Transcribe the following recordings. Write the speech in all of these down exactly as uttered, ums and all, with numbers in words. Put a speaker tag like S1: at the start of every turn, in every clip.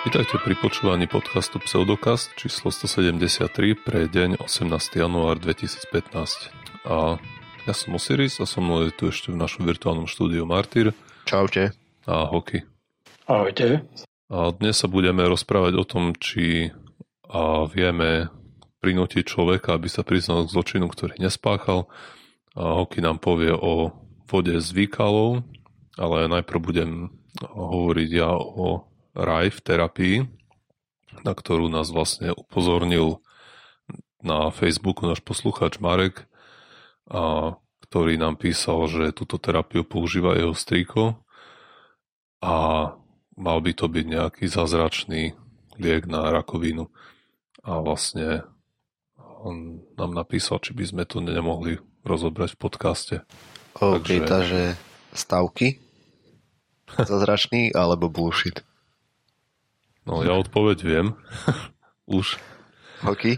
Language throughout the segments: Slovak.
S1: Vítajte pri počúvaní podcastu Pseudokast číslo stosedemdesiattri pre deň osemnásteho január dvetisícpätnásť. A ja som Osiris a so mnou je tu ešte v našom virtuálnom štúdiu Martyr.
S2: Čaute.
S1: A Hoky.
S3: Ahojte.
S1: A dnes sa budeme rozprávať o tom, či a vieme prinútiť človeka, aby sa priznal k zločinu, ktorý nespáchal. A Hoky nám povie o vode z výkalov, ale najprv budem hovoriť ja o Rife terapii, na ktorú nás vlastne upozornil na Facebooku náš poslucháč Marek, a ktorý nám písal, že túto terapiu používa jeho strýko a mal by to byť nejaký zázračný liek na rakovinu. A vlastne on nám napísal, či by sme to nemohli rozobrať v podcaste.
S2: OK, takže, takže stavky? Zázračný alebo bullshit?
S1: No, ja odpoveď viem. Už.
S2: Hoky?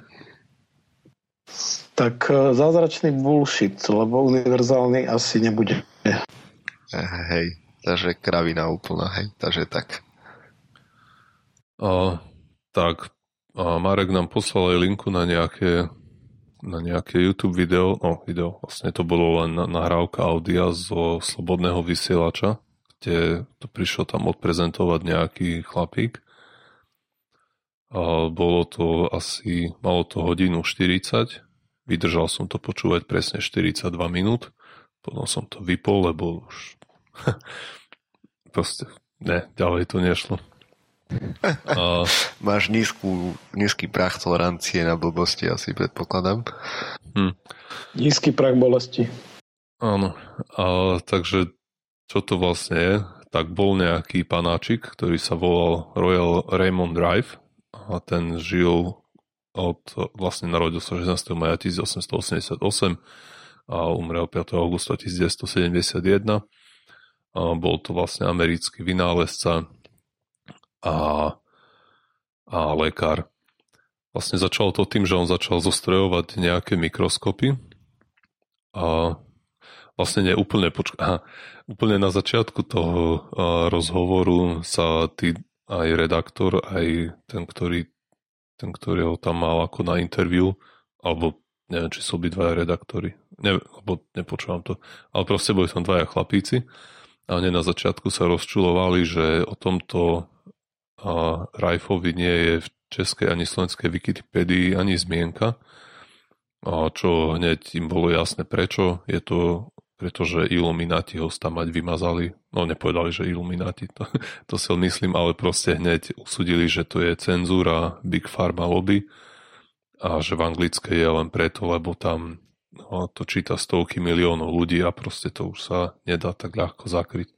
S3: Tak zázračný bullshit, lebo univerzálny asi nebude.
S2: Hej, takže kravina úplná, hej, takže tak.
S1: A, tak, a Marek nám poslal aj linku na nejaké, na nejaké YouTube video, no video, vlastne to bolo len nahrávka audia zo Slobodného vysielača, kde to prišlo tam odprezentovať nejaký chlapík. A bolo to asi, malo to hodinu štyridsať, vydržal som to počúvať presne štyridsaťdva minút, potom som to vypol, lebo už proste, ne, ďalej to nešlo. A...
S2: Máš nízku, nízky prach tolerancie na blbosti, asi predpokladám.
S1: Hm.
S3: Nízky prach bolesti.
S1: Áno, a takže čo to vlastne je? Tak bol nejaký panáčik, ktorý sa volal Royal Raymond Rife, a ten žil od, vlastne narodil sa šestnásteho mája tisícosemstoosemdesiatosem a umrel piateho augusta devätnásťsedemdesiatjeden. A bol to vlastne americký vynálezca a, a lekár. Vlastne začalo to tým, že on začal zostrojovať nejaké mikroskopy a vlastne nie úplne, počka- aha, úplne na začiatku toho rozhovoru sa tí aj redaktor, aj ten, ktorý, ten, ktorý ho tam mal ako na interview, alebo neviem, či sú obidvaja redaktori, neviem, lebo nepočúvam to, ale proste boli tam dvaja chlapíci a oni na začiatku sa rozčulovali, že o tomto a, Rifeovi nie je v českej ani slovenskej Wikipédii ani zmienka, a čo hneď im bolo jasné prečo. Je to pretože Illuminati ho tam mať vymazali. No nepovedali, že Illuminati, to, to si myslím, ale proste hneď usúdili, že to je cenzúra Big Pharma lobby a že v anglické je len preto, lebo tam no, to číta stovky miliónov ľudí a proste to už sa nedá tak ľahko zakryť.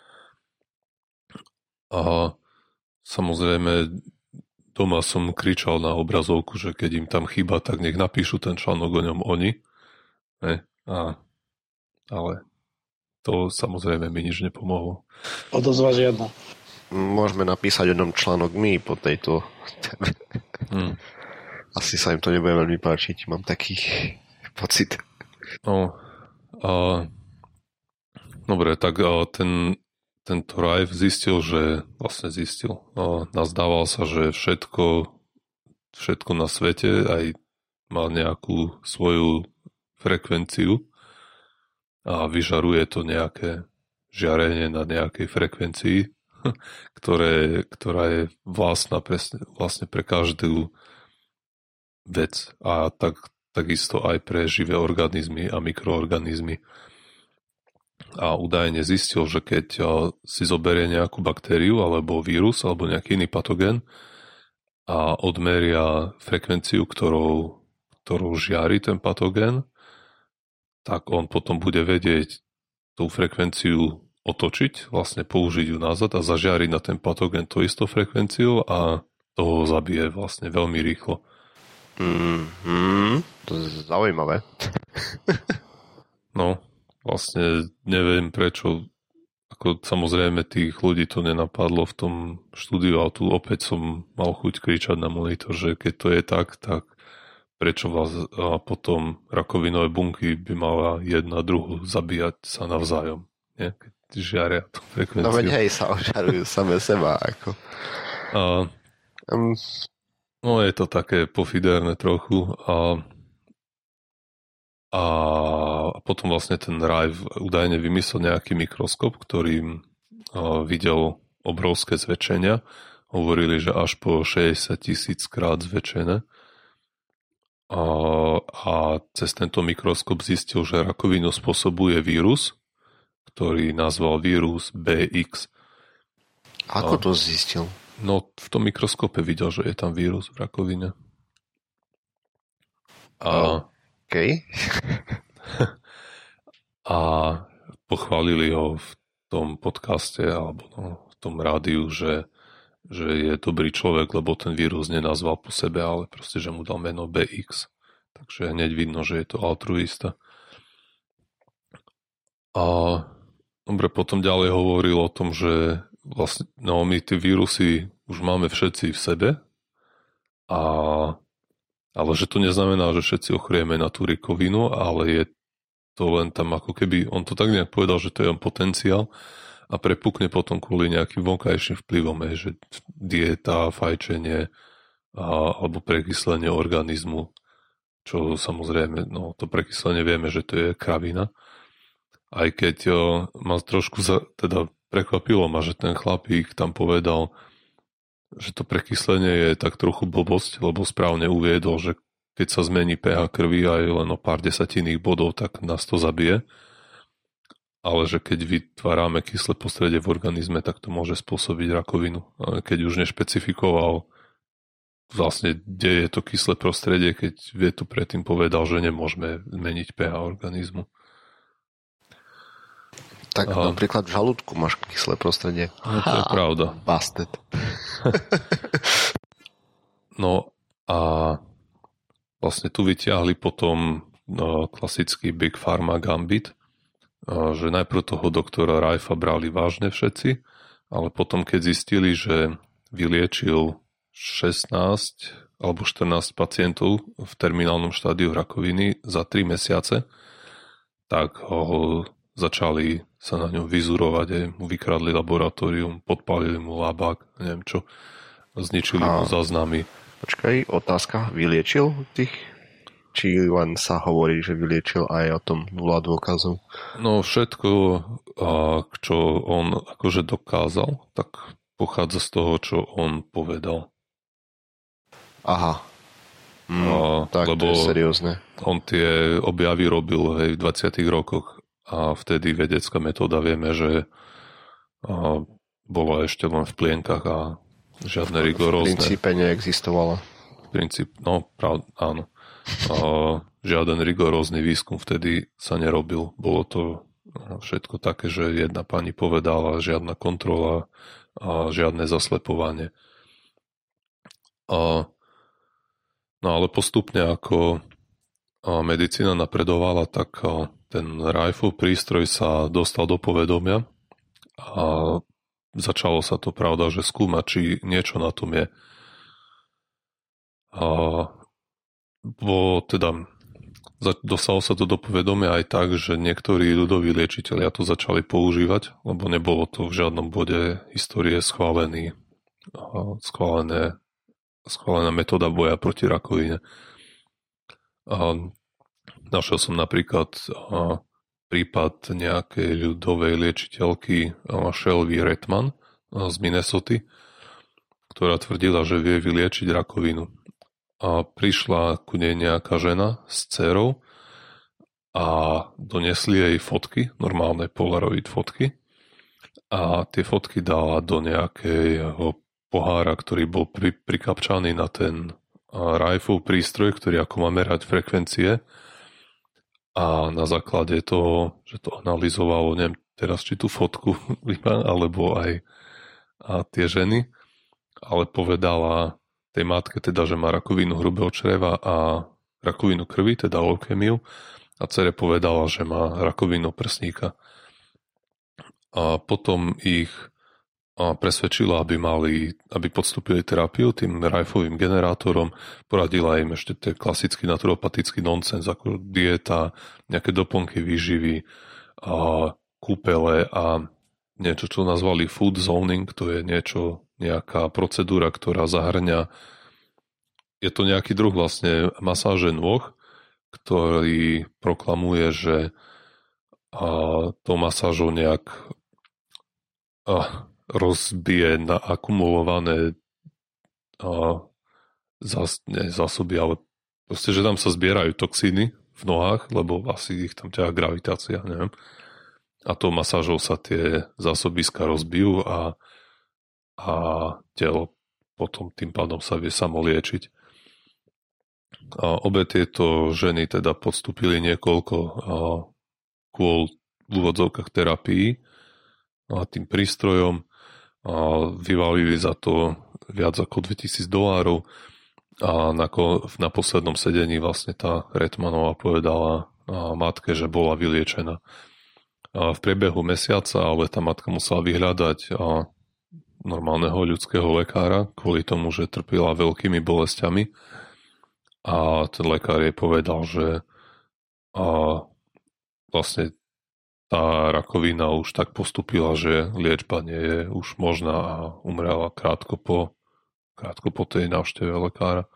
S1: A samozrejme doma som kričal na obrazovku, že keď im tam chýba, tak nech napíšu ten článok o ňom oni. Ne? A ale to samozrejme mi nič nepomohlo.
S3: Odozva žiadna.
S2: Môžeme napísať jednom článok my po tejto hmm. Asi sa im to nebude veľmi páčiť, mám taký pocit.
S1: No, a dobre, tak a ten tento Rife zistil, že vlastne zistil, a nazdával sa, že všetko všetko na svete aj má nejakú svoju frekvenciu a vyžaruje to nejaké žiarenie na nejakej frekvencii, ktoré, ktorá je vlastná presne, vlastne pre každú vec a tak, takisto aj pre živé organizmy a mikroorganizmy. A údajne zistil, že keď si zoberie nejakú baktériu alebo vírus alebo nejaký iný patogén a odmeria frekvenciu, ktorou, ktorou žiari ten patogén, tak on potom bude vedieť tú frekvenciu otočiť, vlastne použiť ju nazad a zažiariť na ten patogén tú istou frekvenciu a toho zabije vlastne veľmi rýchlo.
S2: Mm-hmm, to je zaujímavé.
S1: No, vlastne neviem prečo, ako samozrejme tých ľudí to nenapadlo v tom štúdiu, ale tu opäť som mal chuť kričať na monitor, že keď to je tak, tak prečo vás a potom rakovinové bunky by mala jedna druhu zabíjať sa navzájom, nie? Keď žiaria tú frekvenciu.
S2: No veď hej, sa ožarujú same seba. Ako.
S1: A,
S2: Um,
S1: No je to také pofiderné trochu a, a potom vlastne ten Rife údajne vymyslel nejaký mikroskop, ktorým videl obrovské zväčšenia. Hovorili, že až po šesťdesiat tisíc krát zväčšené. A, a cez tento mikroskop zistil, že rakovinu spôsobuje vírus, ktorý nazval vírus bé iks.
S2: Ako to zistil?
S1: No, v tom mikroskope videl, že je tam vírus v rakovine. A,
S2: OK.
S1: a pochválili ho v tom podcaste alebo no, v tom rádiu, že, že je dobrý človek, lebo ten vírus nenazval po sebe, ale proste, že mu dal meno bé iks. Takže hneď vidno, že je to altruista. A dobre, potom ďalej hovoril o tom, že vlastne, no my tie vírusy už máme všetci v sebe, a, ale že to neznamená, že všetci ochrieme na tú rakovinu, ale je to len tam ako keby, on to tak nejak povedal, že to je len potenciál a prepukne potom kvôli nejakým vonkajším vplyvom, že dieta, fajčenie a, alebo prekyslenie organizmu, čo samozrejme, no to prekyslenie vieme, že to je kravina. Aj keď o, ma trošku za, teda prekvapilo ma, že ten chlapík tam povedal, že to prekyslenie je tak trochu blbosť, lebo správne uviedol, že keď sa zmení pH krvi aj len o pár desatinných bodov, tak nás to zabije. Ale že keď vytvárame kyslé prostredie v organizme, tak to môže spôsobiť rakovinu. Ale keď už nešpecifikoval vlastne, kde je to kyslé prostredie, keď vie to predtým povedal, že nemôžeme zmeniť pH organizmu.
S2: Tak a... napríklad v žalúdku máš kyslé prostredie.
S1: No to je pravda.
S2: Busted.
S1: No a vlastne tu vyťahli potom no, klasický Big Pharma gambit, že najprv toho doktora Rifea brali vážne všetci, ale potom keď zistili, že vyliečil šestnásť alebo štrnásť pacientov v terminálnom štádiu rakoviny za tri mesiace, tak ho začali sa na ňom vyzurovať, aj mu vykradli laboratórium, podpálili mu labák, neviem čo, zničili a... mu záznamy.
S2: Počkaj, otázka, vyliečil tých? Či len sa hovorí, že vyliečil aj o tom nula dôkazov?
S1: No všetko, čo on akože dokázal, tak pochádza z toho, čo on povedal.
S2: Aha. Mm, a, tak
S1: lebo
S2: to je seriózne.
S1: On tie objavy robil hej, v dvadsiatych rokoch a vtedy vedecká metóda vieme, že a, bola ešte len v plienkach a žiadne rigorózne.
S2: V princípe neexistovala.
S1: V princípe, no, pravda, áno. A, žiaden rigorózny výskum vtedy sa nerobil. Bolo to všetko také, že jedna pani povedala, žiadna kontrola a žiadne zaslepovanie. A, no ale postupne ako medicína napredovala, tak ten Rifeov prístroj sa dostal do povedomia a začalo sa to, pravda, že skúmať, či niečo na tom je. A bo teda dostalo sa to do povedomia aj tak, že niektorí ľudoví liečitelia to začali používať, lebo nebolo to v žiadnom bode histórie schválený, schválené, schválená metóda boja proti rakovine. A našiel som napríklad prípad nejakej ľudovej liečiteľky Shelby Redman z Minnesoty, ktorá tvrdila, že vie vyliečiť rakovinu. A prišla ku nej nejaká žena s dcérou a donesli jej fotky, normálne Polaroid fotky. A tie fotky dala do nejakého pohára, ktorý bol pri, prikapčaný na ten Rifeov prístroj, ktorý ako má merať frekvencie. A na základe toho, že to analyzovalo, neviem teraz, či tú fotku alebo aj a tie ženy, ale povedala tej matke teda, že má rakovinu hrubého čreva a rakovinu krvi, teda leukémiu, a dcere povedala, že má rakovinu prsníka. A potom ich presvedčila, aby mali, aby podstúpili terapiu tým Rifeovým generátorom, poradila im ešte ten klasický naturopatický nonsens, ako dieta, nejaké doplnky výživy, a kúpele a niečo, čo nazvali food zoning, to je niečo nejaká procedúra, ktorá zahrňa, je to nejaký druh vlastne masáže nôh, ktorý proklamuje, že a to masážou nejak a, rozbije na akumulované a, zás, nie, zásoby, ale proste, že tam sa zbierajú toxíny v nohách, lebo asi ich tam ťaha gravitácia, neviem. A to masážou sa tie zásobiska rozbijú a, a telo potom tým pádom sa vie samo liečiť. A obe tieto ženy teda podstúpili niekoľko a, kôl v úvodzovkách terapií a tým prístrojom a vyvalili za to viac ako dvetisíc dolárov a na, na poslednom sedení vlastne tá Redmanová povedala matke, že bola vyliečená. A v priebehu mesiaca ale tá matka musela vyhľadať a normálneho ľudského lekára kvôli tomu, že trpela veľkými bolestiami a ten lekár jej povedal, že a vlastne tá rakovina už tak postupila, že liečba nie je už možná a umrela krátko po, krátko po tej návšteve lekára.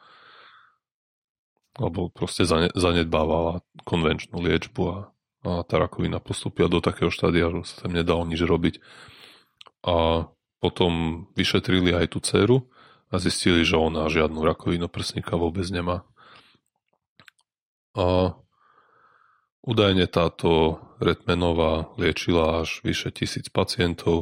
S1: Lebo proste zanedbávala konvenčnú liečbu a, a tá rakovina postupila do takého štádia, že sa tam nedalo nič robiť. A potom vyšetrili aj tú dceru a zistili, že ona žiadnu rakovinu prsníka vôbec nemá. A údajne táto Redmanová liečila až vyše tisíc pacientov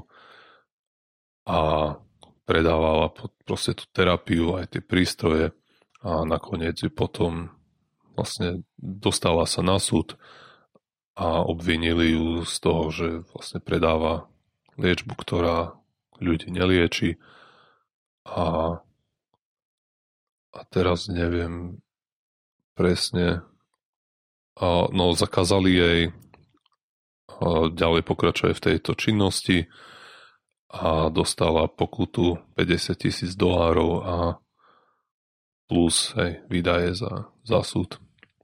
S1: a predávala proste tú terapiu, aj tie prístroje a nakoniec ju potom vlastne dostala sa na súd a obvinili ju z toho, že vlastne predáva liečbu, ktorá ľudí nelieči a, a teraz neviem presne. A, no, zakázali jej a ďalej pokračuje v tejto činnosti a dostala pokutu päťdesiat tisíc dolárov a plus hej, výdaje za, za súd.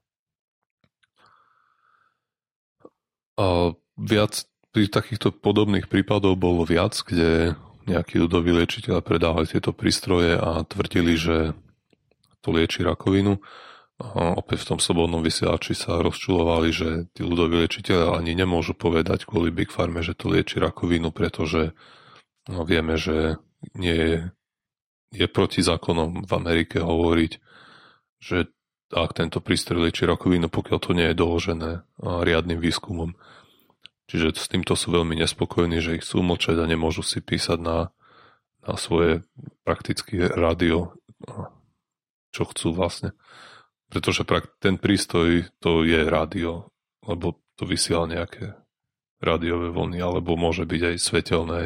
S1: A viac pri takýchto podobných prípadov bolo viac, kde nejakí ľudoví liečiteľe predávali tieto prístroje a tvrdili, že to lieči rakovinu. A opäť v tom slobodnom vysielači sa rozčulovali, že tí ľudoví liečiteľe ani nemôžu povedať kvôli Big Pharme, že to lieči rakovinu, pretože no, vieme, že nie je, je proti zákonom v Amerike hovoriť, že ak tento prístroj lieči rakovinu, pokiaľ to nie je doložené riadnym výskumom. Čiže s týmto sú veľmi nespokojní, že ich chcú mlčať a nemôžu si písať na, na svoje praktické rádio, čo chcú vlastne. Pretože ten prístroj to je rádio, lebo to vysiela nejaké rádiové vlny, alebo môže byť aj svetelné.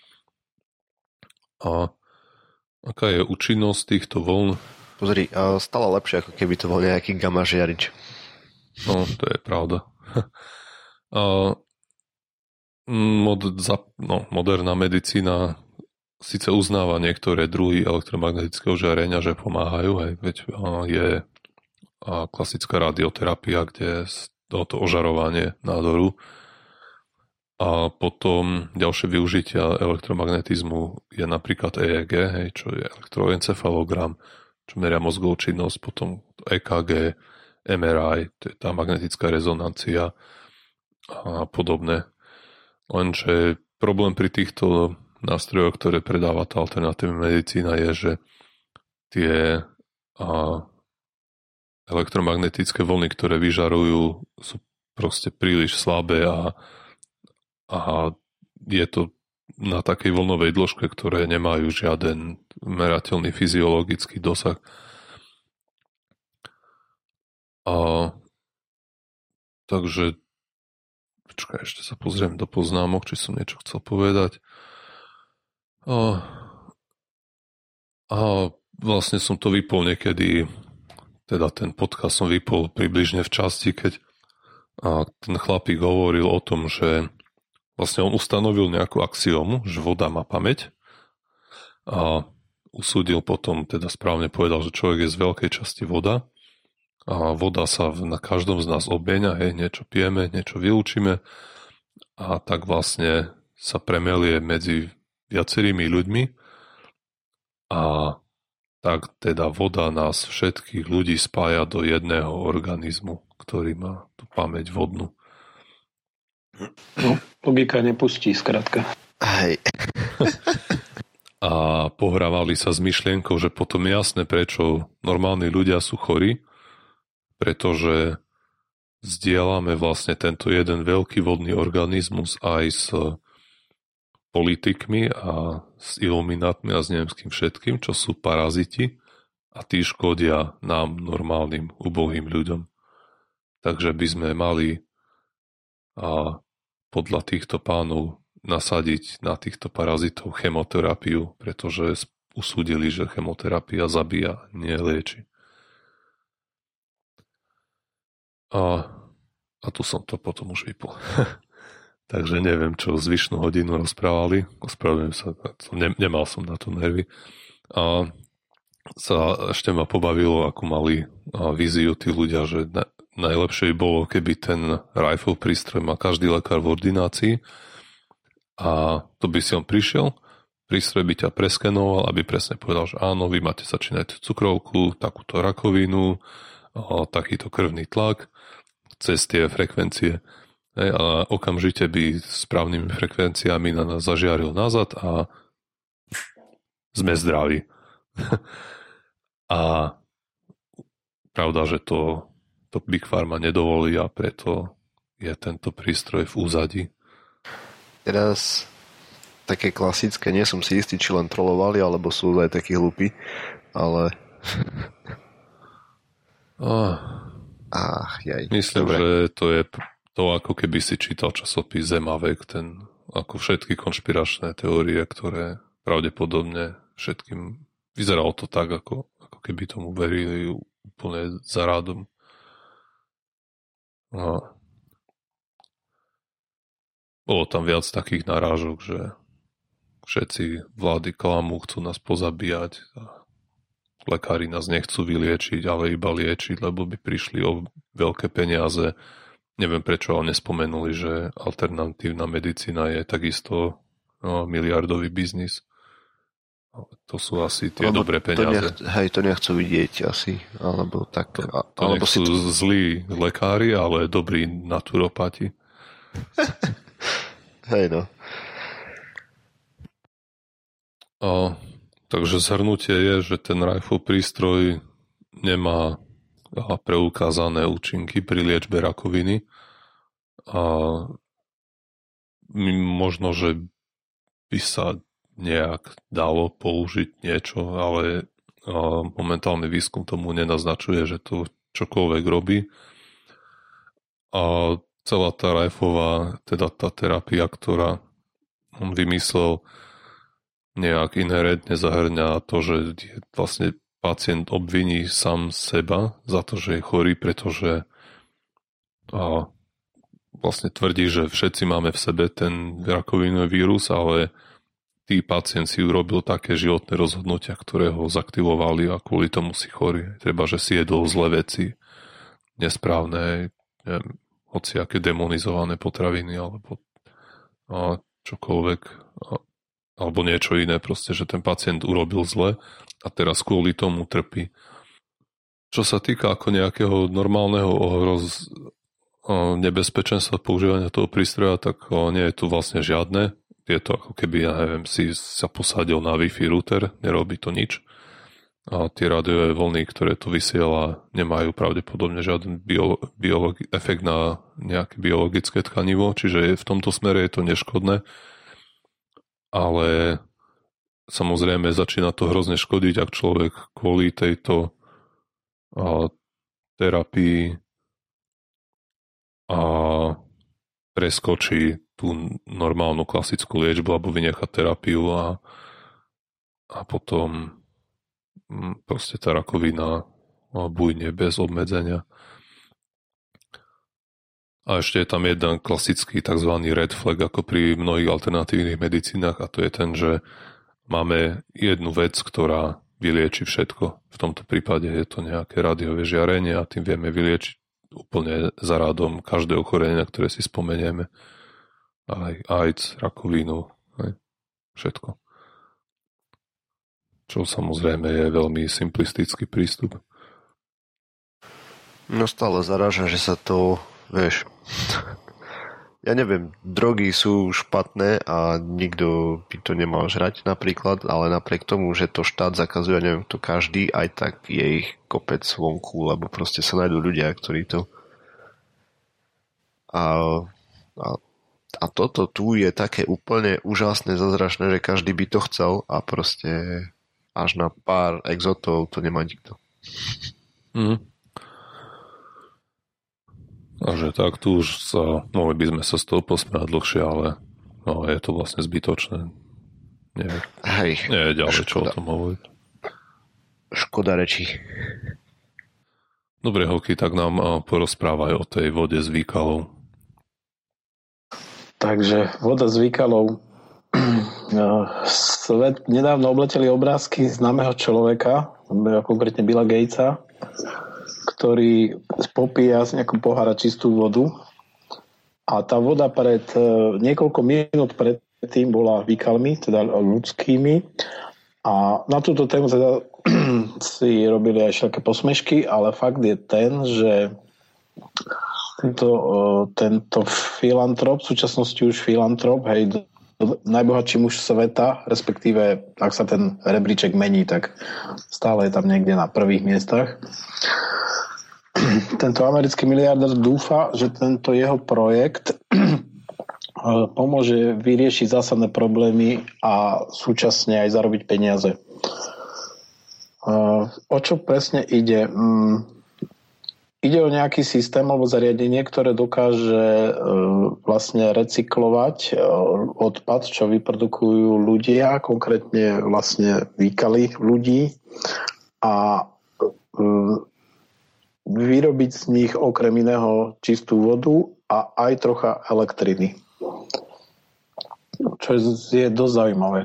S1: A aká je účinnosť týchto vln?
S2: Pozri, stále lepšie, ako keby to bol nejaký gamma žiarič.
S1: No, to je pravda. A mod, za, no, moderná medicína síce uznáva niektoré druhy elektromagnetického žiarenia, že pomáhajú, hej, veď je a klasická radioterapia, kde je to ožarovanie nádoru. A potom ďalšie využitia elektromagnetizmu je napríklad é é gé, hej, čo je elektroencefalogram, čo meria mozgovú činnosť, potom é ká gé, em er í, to je tá magnetická rezonancia a podobné. Lenže problém pri týchto nástrojoch, ktoré predáva tá alternatívna medicína, je, že tie a, elektromagnetické vlny, ktoré vyžarujú, sú proste príliš slabé a, a je to na takej vlnovej dĺžke, ktoré nemajú žiaden merateľný fyziologický dosah. A takže počkaj, ešte sa pozriem do poznámok, či som niečo chcel povedať. A, a vlastne som to vypol niekedy, teda ten podcast som vypol približne v časti, keď a ten chlapík hovoril o tom, že vlastne on ustanovil nejakú axiómu, že voda má pamäť a usúdil potom, teda správne povedal, že človek je z veľkej časti voda a voda sa na každom z nás obmieňa, hej, niečo pijeme, niečo vylúčime a tak vlastne sa premelie medzi viacerými ľuďmi A tak teda voda nás všetkých ľudí spája do jedného organizmu, ktorý má tú pamäť vodnú.
S3: No, logika nepustí, skrátka.
S2: Hej.
S1: A pohrávali sa s myšlienkou, že potom je jasné, prečo normálni ľudia sú chorí, pretože zdieľame vlastne tento jeden veľký vodný organizmus aj s politikmi a s iluminátmi a s neviem s kým všetkým, čo sú paraziti a tí škodia nám, normálnym, ubohým ľuďom. Takže by sme mali a podľa týchto pánov nasadiť na týchto parazitov chemoterapiu, pretože usúdili, že chemoterapia zabíja, nie lieči. A, a tu som to potom už vypol. Takže neviem, čo zvyšnú hodinu rozprávali. Ospravedlňujem sa, ne, nemal som na to nervy. A sa ešte ma pobavilo, ako mali víziu tí ľudia, že na, najlepšie by bolo, keby ten rifle prístroj mal každý lekár v ordinácii a to by si on prišiel, prístroj by ťa preskenoval, aby presne povedal, že áno, vy máte začínať cukrovku, takúto rakovinu, takýto krvný tlak, cez tie frekvencie. A okamžite by správnymi frekvenciami na nás zažiaril nazad a sme zdraví. A pravda, že to, to Big Pharma nedovolí a preto je tento prístroj v úzadí.
S2: Teraz také klasické, nie som si istý, či len trolovali, alebo sú aj takí hlupí, ale...
S1: Ah,
S2: Ach, jaj.
S1: Myslím,
S2: Dobre.
S1: že to je to, ako keby si čítal časopis Zemavek, ten, ako všetky konšpiračné teórie, ktoré pravdepodobne všetkým vyzeralo to tak, ako, ako keby tomu verili úplne za rádom. A bolo tam viac takých narážok, že všetci vlády klamú, chcú nás pozabíjať a lekári nás nechcú vyliečiť, ale iba liečiť, lebo by prišli o veľké peniaze. Neviem prečo, ale nespomenuli, že alternatívna medicína je takisto no, miliardový biznis. To sú asi tie
S2: alebo
S1: dobré
S2: to
S1: peniaze.
S2: Nech, hej, to nechcú vidieť asi, alebo tak.
S1: To, to
S2: alebo
S1: nechcú
S2: si to...
S1: zlí lekári, ale dobrí naturopati.
S2: Hej no.
S1: A, takže zhrnutie je, že ten rifle prístroj nemá preukázané účinky pri liečbe rakoviny a možno, že by sa nejak dalo použiť niečo, ale momentálny výskum tomu nenaznačuje, že to čokoľvek robí. A celá tá rifleová, teda tá terapia, ktorá on vymyslel, nejak inherentne zahrňa to, že vlastne pacient obviní sám seba za to, že je chorý, pretože a vlastne tvrdí, že všetci máme v sebe ten rakovinový vírus, ale tý pacient si urobil také životné rozhodnutia, ktoré ho zaktivovali a kvôli tomu si chorý. Treba, že si jedol zlé veci, nesprávne, neviem, hociaké demonizované potraviny alebo a čokoľvek a, alebo niečo iné, proste, že ten pacient urobil zle a teraz kvôli tomu trpí. Čo sa týka ako nejakého normálneho ohroz nebezpečenstva používania toho prístroja, tak nie je tu vlastne žiadne. Je to ako keby, ja neviem, si sa posadil na Wi-Fi router, nerobí to nič. A tie rádiové vlny, ktoré tu vysiela, nemajú pravdepodobne žiaden biolo- biologi- efekt na nejaké biologické tkanivo, čiže v tomto smere je to neškodné. Ale samozrejme začína to hrozne škodiť, ak človek kvôli tejto a, terapii a preskočí tú normálnu klasickú liečbu alebo vynecha terapiu a, a potom proste tá rakovina bujne bez obmedzenia. A ešte je tam jeden klasický tzv. Red flag, ako pri mnohých alternatívnych medicínach, a to je ten, že máme jednu vec, ktorá vylieči všetko. V tomto prípade je to nejaké rádiové žiarenie a tým vieme vyliečiť úplne za rádom každé ochorenie, ktoré si spomenieme. Aj AIDS, rakovinu, aj všetko. Čo samozrejme je veľmi simplistický prístup.
S2: No stále zaráža, že sa to, vieš, ja neviem, drogy sú špatné a nikto by to nemal žrať napríklad, ale napriek tomu, že to štát zakazuje, neviem, to každý, aj tak je ich kopec vonku, lebo proste sa nájdú ľudia, ktorí to... A, a, a toto tu je také úplne úžasné, zázračné, že každý by to chcel a proste až na pár exotov to nemá nikto.
S1: Mhm. A že tak, tu už sa, mohli by sme sa z toho posmiať dlhšie, ale no, je to vlastne zbytočné. Nie,
S2: Hej,
S1: nie je ďalej, čo o
S2: škoda.
S1: tom hovoriť.
S2: Škoda rečí.
S1: Dobre, Hoky, tak nám porozprávaj o tej vode z Výkalov.
S3: Takže voda z Výkalov. Svet nedávno obleteli obrázky známeho človeka, konkrétne Billa Gatesa, ktorý popíja z nejakú pohára čistú vodu. A tá voda pred niekoľko minút predtým bola výkalmi, teda ľudskými. A na túto tému teda si robili aj všaké posmešky, ale fakt je ten, že tento, tento filantrop, v súčasnosti už filantrop, hej, najbohatší muž sveta, respektíve ak sa ten rebríček mení, tak stále je tam niekde na prvých miestach. Tento americký miliardár dúfa, že tento jeho projekt pomôže vyriešiť zásadné problémy a súčasne aj zarobiť peniaze. O čo presne ide? Ide o nejaký systém alebo zariadenie, ktoré dokáže vlastne recyklovať odpad, čo vyprodukujú ľudia, konkrétne vlastne výkaly ľudí a vyrobiť z nich okrem iného čistú vodu a aj trocha elektriny. Čo je dosť zaujímavé.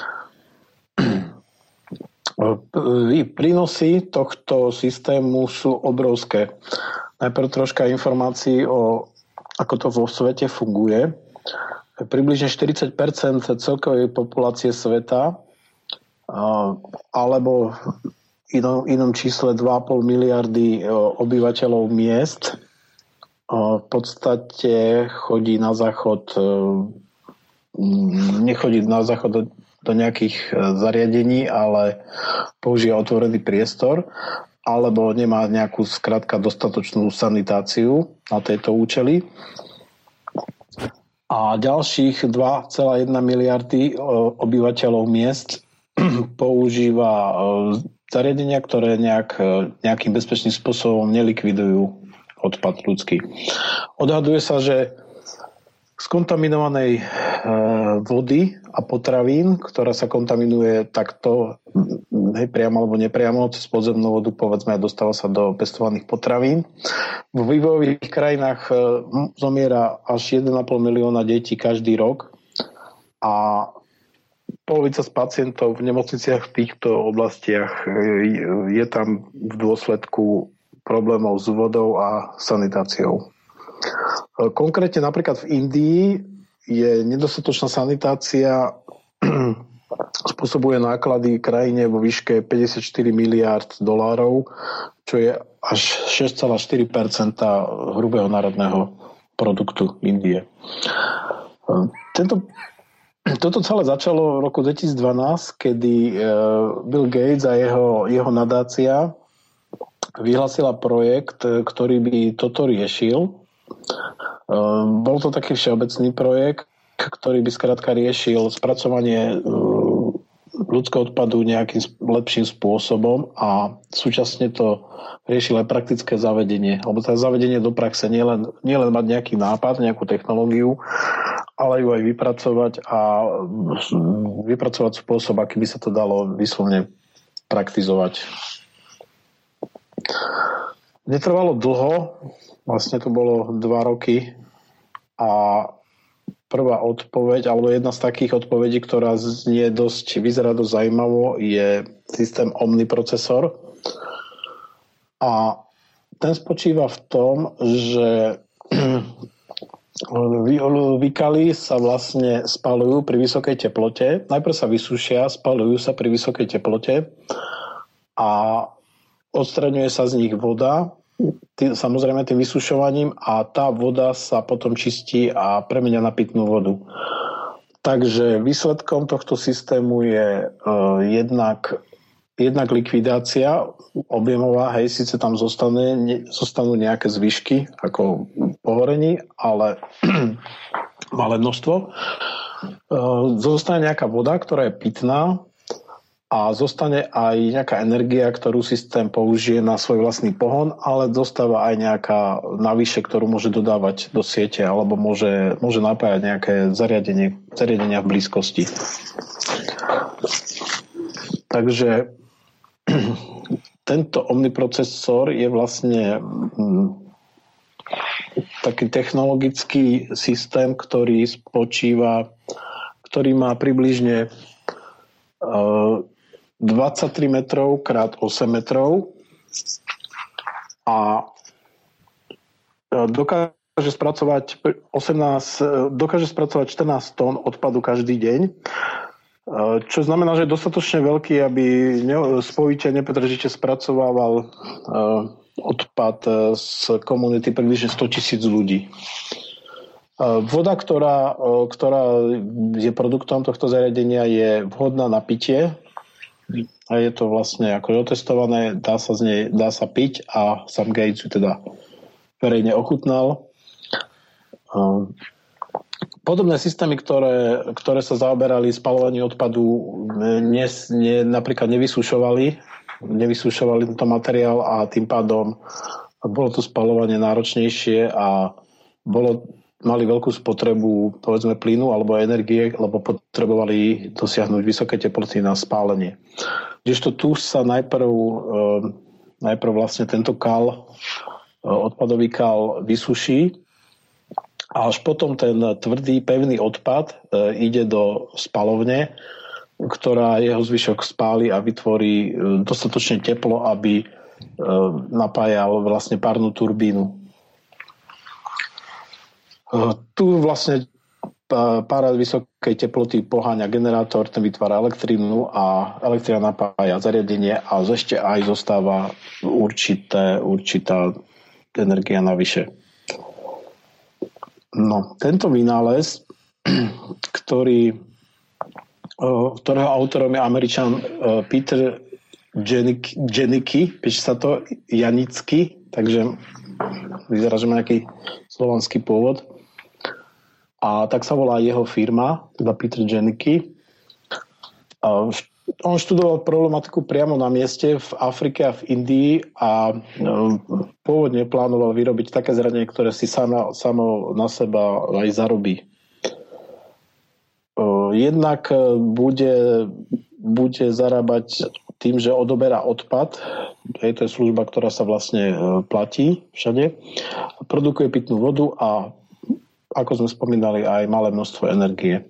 S3: Prínosy tohto systému sú obrovské. Najprv troška informácií o ako to vo svete funguje. Približne štyridsať percent celkovej populácie sveta alebo inom, inom čísle dva a pol miliardy obyvateľov miest v podstate chodí na záchod, nechodí na záchod do, do nejakých zariadení, ale používa otvorený priestor alebo nemá nejakú skrátka dostatočnú sanitáciu na tejto účely. A ďalších dva celé jedna miliardy obyvateľov miest používa zariadenia, ktoré nejak, nejakým bezpečným spôsobom nelikvidujú odpad ľudský. Odhaduje sa, že z kontaminovanej vody a potravín, ktorá sa kontaminuje takto hej, priamo alebo nepriamo cez podzemnú vodu, povedzme, a dostáva sa do pestovaných potravín. V vývojových krajinách zomiera až jeden a pol milióna detí každý rok a polovica z pacientov v nemocniciach v týchto oblastiach je tam v dôsledku problémov s vodou a sanitáciou. Konkrétne napríklad v Indii je nedostatočná sanitácia spôsobuje náklady krajine vo výške päťdesiatštyri miliárd dolárov, čo je až šesť celá štyri percenta hrubého národného produktu Indie. Tento Toto celé začalo v roku dvetisícdvanásť, kedy Bill Gates a jeho, jeho nadácia vyhlásila projekt, ktorý by toto riešil. Bol to taký všeobecný projekt, ktorý by skrátka riešil spracovanie ľudského odpadu nejakým lepším spôsobom a súčasne to riešil aj praktické zavedenie. Alebo teda zavedenie do praxe, nielen, nielen mať nejaký nápad, nejakú technológiu, ale ju aj vypracovať a vypracovať spôsob, aký by sa to dalo vyslovne praktizovať. Netrvalo dlho, vlastne to bolo dva roky a prvá odpoveď, alebo jedna z takých odpovedí, ktorá znie dosť, vyzerá dosť zaujímavo, je systém omniprocesor. A ten spočíva v tom, že Vykaly sa vlastne spaľujú pri vysokej teplote. Najprv sa vysúšia, spaľujú sa pri vysokej teplote a odstraňuje sa z nich voda, tým, samozrejme tým vysušovaním, a tá voda sa potom čistí a premenia na pitnú vodu. Takže výsledkom tohto systému je uh, jednak, jednak likvidácia objemová, hej, síce tam zostane, ne, zostanú nejaké zvyšky ako pohorení, ale malé množstvo. Uh, zostane nejaká voda, ktorá je pitná, a zostane aj nejaká energia, ktorú systém použije na svoj vlastný pohon, ale dostáva aj nejaká navyše, ktorú môže dodávať do siete, alebo môže, môže napájať nejaké zariadenie, zariadenia v blízkosti. Takže tento omniprocesor je vlastne taký technologický systém, ktorý spočíva, ktorý má približne dvadsaťtri metrov krát osem metrov a dokáže spracovať osemnásť, dokáže spracovať štrnásť tón odpadu každý deň, čo znamená, že je dostatočne veľký, aby spojite nepretržite spracovával odpad z komunity približne sto tisíc ľudí. Voda, ktorá, ktorá je produktom tohto zariadenia, je vhodná na pitie. A je to vlastne ako otestované, dá sa z nej, dá sa piť a Sam Gates ju teda verejne ochutnal. Podobné systémy, ktoré, ktoré sa zaoberali spaľovaním odpadu, ne, ne, napríklad nevysušovali, nevysušovali tento materiál a tým pádom bolo to spaľovanie náročnejšie a bolo, mali veľkú spotrebu, povedzme, plynu alebo energie, lebo potrebovali dosiahnuť vysoké teploty na spálenie. Kdežto tu sa najprv, eh, najprv vlastne tento kal, eh, odpadový kal vysuší a až potom ten tvrdý, pevný odpad eh, ide do spalovne, ktorá jeho zvyšok spáli a vytvorí eh, dostatočne teplo, aby eh, napájal vlastne párnu turbínu. Tu vlastne pára vysokej teploty poháňa generátor, ten vytvára elektrínu a elektrina napája zariadenie a ešte aj zostáva určité, určitá energia navyše. No, tento vynález, ktorý, ktorého autorom je Američan Peter Janicki, píše sa to Janicki, takže vyzerá, že má nejaký slovanský pôvod. A tak sa volá jeho firma, teda Peter Janicki. On študoval problematiku priamo na mieste v Afrike a v Indii a pôvodne plánoval vyrobiť také zariadenie, ktoré si samo, samo na seba aj zarobí. Jednak bude, bude zarábať tým, že odoberá odpad. Hej, to je služba, ktorá sa vlastne platí všade. Produkuje pitnú vodu a, ako sme spomínali, aj malé množstvo energie.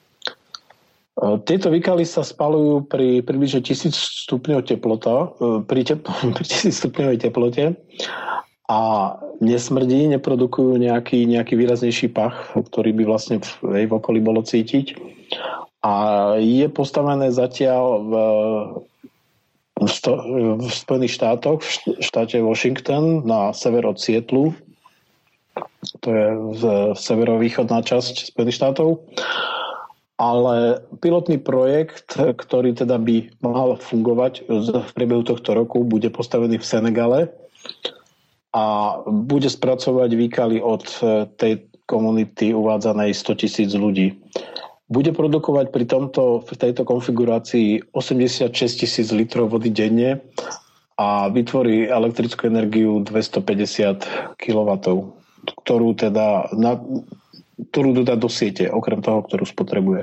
S3: Tieto výkaly sa spaľujú pri približne tisíc stupňov teplota, pri, tep- pri tisíc stupňovej teplote a nesmrdí, neprodukujú nejaký, nejaký výraznejší pach, ktorý by vlastne v, v okolí bolo cítiť. A je postavené zatiaľ v, v, sto- v Spojených štátoch, v štáte Washington, na sever od Seattlu. To je v, v severovýchodná časť Spojených štátov. Ale pilotný projekt, ktorý teda by mal fungovať v priebehu tohto roku, bude postavený v Senegale a bude spracovať výkaly od tej komunity uvádzanej sto tisíc ľudí. Bude produkovať pri tomto, v tejto konfigurácii osemdesiatšesť tisíc litrov vody denne a vytvorí elektrickú energiu dvestopäťdesiat kilowattov, ktorú teda na ktorú dodá do siete, okrem toho, ktorú spotrebuje.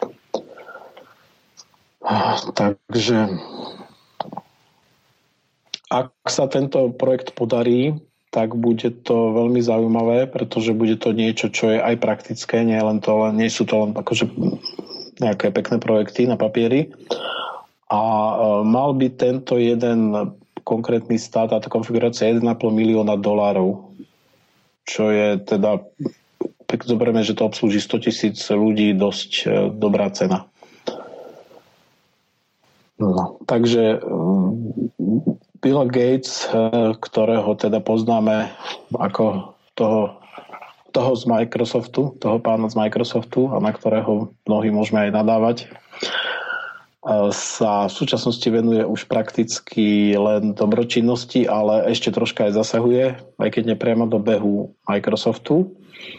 S3: Takže ak sa tento projekt podarí, tak bude to veľmi zaujímavé, pretože bude to niečo, čo je aj praktické, nie, len to, len, nie sú to len akože nejaké pekné projekty na papieri. A mal by tento jeden konkrétny stát, táto konfigurácia jeden a pol milióna dolárov, čo je teda keď zoberieme, že to obslúži sto tisíc ľudí, dosť dobrá cena. No, takže Bill Gates, ktorého teda poznáme ako toho, toho z Microsoftu, toho pána z Microsoftu a na ktorého mnohí môžeme aj nadávať, sa v súčasnosti venuje už prakticky len dobročinnosti, ale ešte troška aj zasahuje, aj keď nepriamo do behu Microsoftu.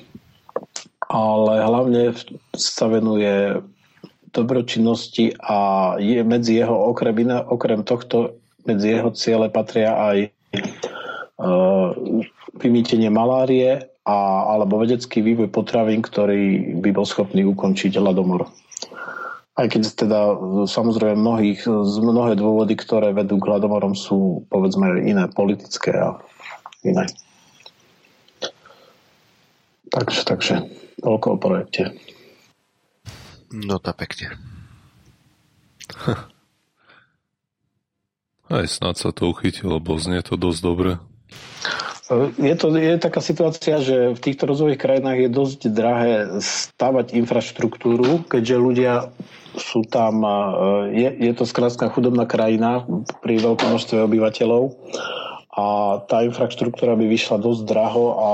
S3: Ale hlavne sa venuje dobročinnosti a je medzi jeho okrem, iné, okrem tohto medzi jeho ciele patria aj uh, vymýtenie malárie a, alebo vedecký vývoj potravín, ktorý by bol schopný ukončiť hladomor. Aj keď teda samozrejme mnohých, mnohé dôvody, ktoré vedú k hladomorom sú povedzme iné, politické a iné. Takže, takže toľko o projekte.
S2: No to pekne.
S1: Aj snad sa to uchytilo, lebo znie to dosť dobre.
S3: Je to je taká situácia, že v týchto rozvojových krajinách je dosť drahé stavať infraštruktúru, keďže ľudia sú tam, je, je to skrátka chudobná krajina pri veľkom množstve obyvateľov a tá infraštruktúra by vyšla dosť draho a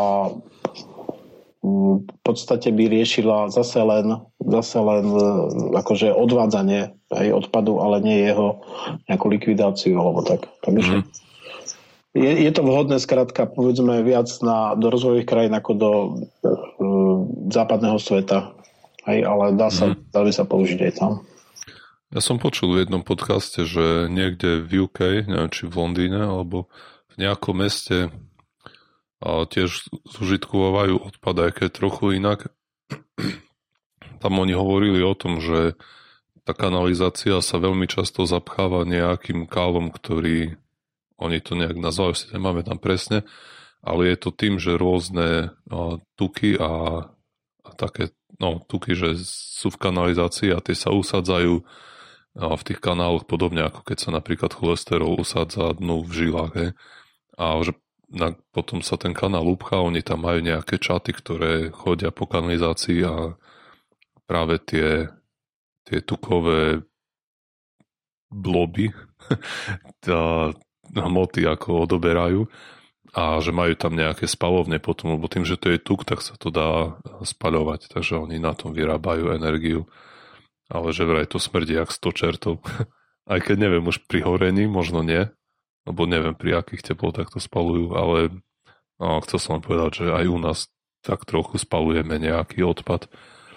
S3: v podstate by riešila zase len, zase len akože odvádzanie aj odpadu, ale nie jeho nejakú likvidáciu alebo tak. Takže mm. je, je to vhodné skrátka povedzme viac na, do rozvojových krajín ako do uh, západného sveta. Hej, ale dá sa, mm. dá by sa použiť aj tam.
S1: Ja som počul v jednom podcaste, že niekde v ú ká, neviem či v Londýne alebo v nejakom meste a tiež zužitkovajú odpad, aj keď trochu inak. Tam oni hovorili o tom, že tá kanalizácia sa veľmi často zapcháva nejakým kálom, ktorý oni to nejak nazvajú, si nemáme tam presne, ale je to tým, že rôzne a, tuky a, a také no, tuky, že sú v kanalizácii a tie sa usádzajú a, v tých kanáloch podobne, ako keď sa napríklad cholesterol usádza dnu v žilách. He. A že na, potom sa ten kanál upchá, oni tam majú nejaké čaty, ktoré chodia po kanalizácii a práve tie, tie tukové bloby tá, hmoty ako odoberajú a že majú tam nejaké spalovne potom, lebo tým, že to je tuk, tak sa to dá spaľovať, takže oni na tom vyrábajú energiu. Ale že vraj to smrdí jak sto čertov. Aj keď neviem, už pri horení, možno nie, lebo neviem, pri akých teplotách to spalujú, ale no, chcel som povedať, že aj u nás tak trochu spalujeme nejaký odpad.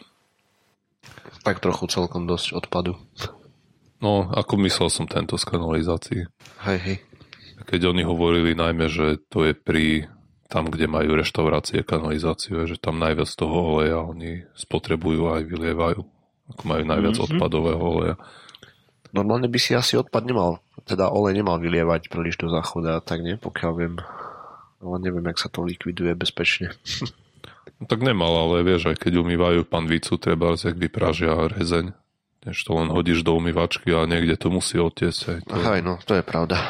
S2: Tak trochu celkom dosť odpadu.
S1: No, ako myslel som tento z kanalizácií.
S2: Hej, hej.
S1: Keď oni hovorili najmä, že to je pri tam, kde majú reštaurácie, kanalizáciu, že tam najviac toho oleja oni spotrebujú a aj vylievajú. Ako majú najviac mm-hmm. odpadového oleja.
S2: Normálne by si asi odpad nemal, teda olej nemal vylievať príliš do záchoda, tak nie, pokiaľ viem. Ale neviem, jak sa to likviduje bezpečne.
S1: No, tak nemal, ale vieš, aj keď umývajú panvicu, treba, jak vypražia rezeň. Než to len hodíš do umývačky a niekde to musí odtiesť. To...
S2: Aha, no, to je pravda.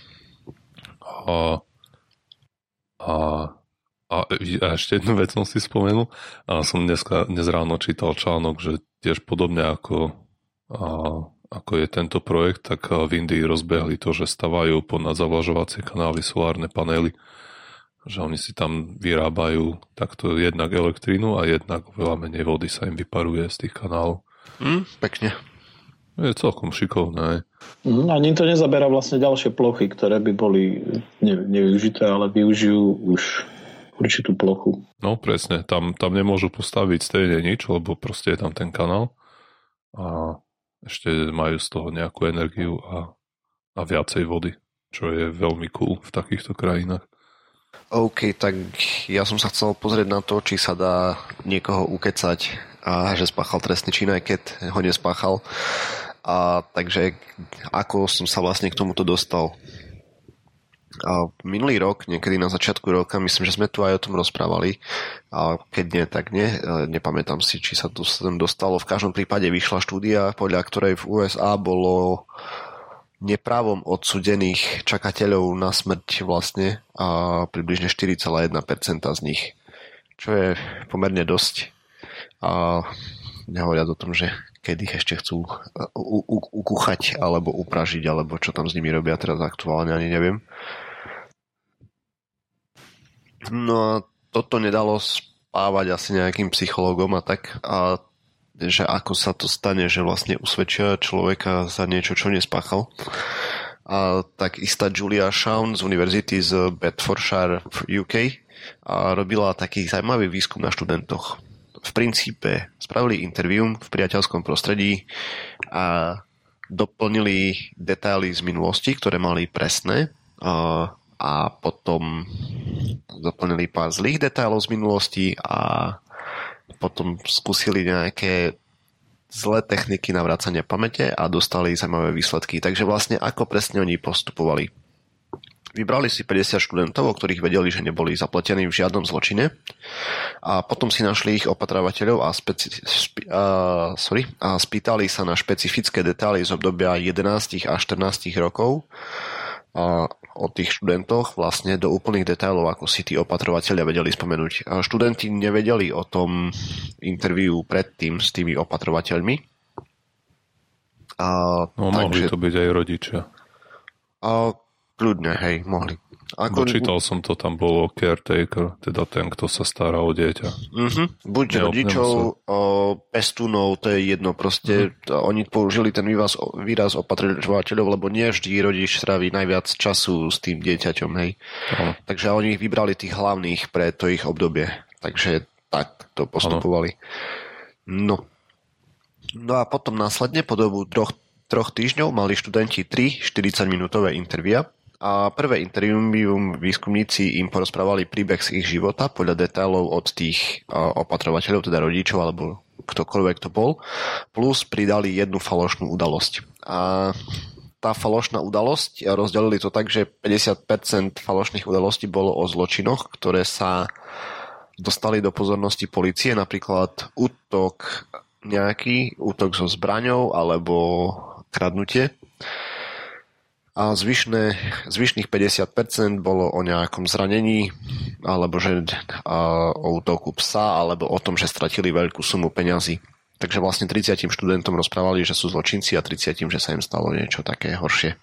S1: A, a, a, a ešte jednu vec som si spomenul. A som dneska, dnes ráno čítal článok, že tiež podobne ako, a, ako je tento projekt, tak v Indii rozbehli to, že stavajú pod nadzavlažovacie kanály solárne panely. Že oni si tam vyrábajú takto jednak elektrínu a jednak veľa menej vody sa im vyparuje z tých kanálov.
S2: Mm, pekne.
S1: Je celkom šikovné.
S3: A ním to nezaberá vlastne ďalšie plochy, ktoré by boli ne, nevyužité, ale využijú už určitú plochu.
S1: No presne, tam, tam nemôžu postaviť stejne nič, lebo proste je tam ten kanál a ešte majú z toho nejakú energiu a, a viacej vody, čo je veľmi cool v takýchto krajinách.
S2: OK, tak ja som sa chcel pozrieť na to, či sa dá niekoho ukecať a že spáchal trestný čin, aj keď ho nespáchal. A takže ako som sa vlastne k tomuto dostal. A minulý rok, niekedy na začiatku roka, myslím, že sme tu aj o tom rozprávali. A keď nie, tak nie. Nepamätám si, či sa to sem dostalo. V každom prípade vyšla štúdia, podľa ktorej v ú es á bolo neprávom odsudených čakateľov na smrť vlastne a približne štyri celé jedna percent z nich čo je pomerne dosť. A nehovoriac o tom, že kedy ich ešte chcú u- u- ukúchať alebo upražiť, alebo čo tam s nimi robia teraz aktuálne, ani neviem. No a toto nedalo spávať asi nejakým psychológom a tak, a že ako sa to stane, že vlastne usvedčia človeka za niečo, čo nespáchal. A tak istá Julia Shawn z univerzity z Bedfordshire v ú ká a robila taký zaujímavý výskum na študentoch. V princípe spravili interviu v priateľskom prostredí a doplnili detaily z minulosti, ktoré mali presné, a, a potom doplnili pár zlých detailov z minulosti a potom skúsili nejaké zlé techniky na vracanie pamäte a dostali zaujímavé výsledky. Takže vlastne ako presne oni postupovali. Vybrali si päťdesiat študentov, o ktorých vedeli, že neboli zapletení v žiadnom zločine, a potom si našli ich opatrovateľov a, speci- sp- a, sorry, a spýtali sa na špecifické detaily z obdobia jedenásť a štrnásť rokov a o tých študentoch vlastne do úplných detailov, ako si tí opatrovatelia vedeli spomenúť. A študenti nevedeli o tom interviu predtým s tými opatrovateľmi. A,
S1: no mohli takže, to byť aj rodičia.
S2: A kľudne, hej, mohli.
S1: Ako... Dočítal som to, tam bolo caretaker, teda ten, kto sa stará o dieťa.
S2: Uh-huh. Buď Neopnem rodičov, o, pestúnov, to je jedno, proste uh-huh. Oni použili ten výraz, výraz opatrovateľov, lebo nie vždy rodič stráví najviac času s tým dieťaťom, hej. Uh-huh. Takže oni vybrali tých hlavných pre to ich obdobie. Takže tak to postupovali. Uh-huh. No. No a potom následne po dobu troch, troch týždňov mali študenti tri štyridsaťminútové intervia. A prvé intervium výskumníci im porozprávali príbeh z ich života podľa detailov od tých opatrovateľov, teda rodičov alebo ktokoľvek to bol, plus pridali jednu falošnú udalosť. A tá falošná udalosť, rozdelili to tak, že päťdesiat percent falošných udalostí bolo o zločinoch, ktoré sa dostali do pozornosti polície, napríklad útok nejaký, útok so zbraňou alebo kradnutie. A zvyšné, zvyšných päťdesiat percent bolo o nejakom zranení, alebo že a, o útoku psa, alebo o tom, že stratili veľkú sumu peňazí. Takže vlastne tridsiatim študentom rozprávali, že sú zločinci, a tridsiatim, že sa im stalo niečo také horšie.